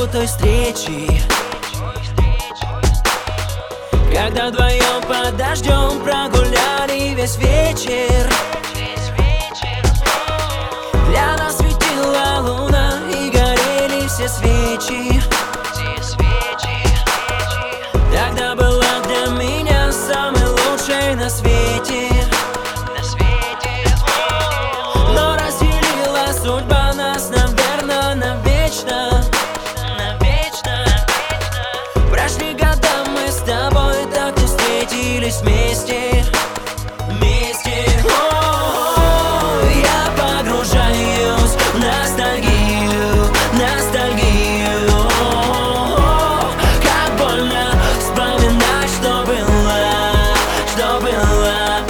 той встречи, когда вдвоем под дождем прогуляли весь вечер. Для нас светила луна и горели все свечи. Тогда была для меня самой лучшей на свете. Но разделила судьба нас, наверное, навечно. Прошли года, мы с тобой так и встретились вместе. Я погружаюсь в ностальгию. Как больно вспоминать, что было.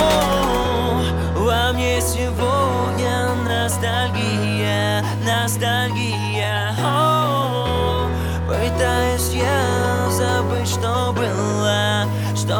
Во мне сегодня ностальгия. Пытаюсь я забыть, что было.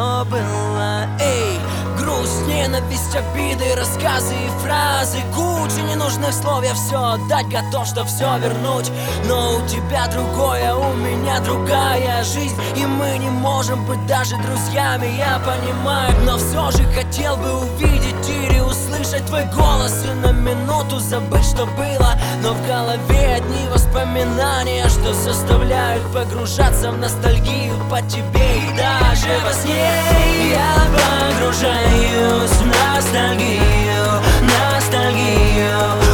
Эй, грусть, ненависть, обиды, рассказы и фразы, куча ненужных слов. Я все отдать готов, чтоб все вернуть. Но у тебя другое, у меня другая жизнь, и мы не можем быть даже друзьями, я понимаю. Но все же хотел бы увидеть или услышать твой голос и на минуту забыть, что было. Но в голове одни воспоминания, что заставляют погружаться в ностальгию по тебе. И даже во сне я погружаюсь в ностальгию.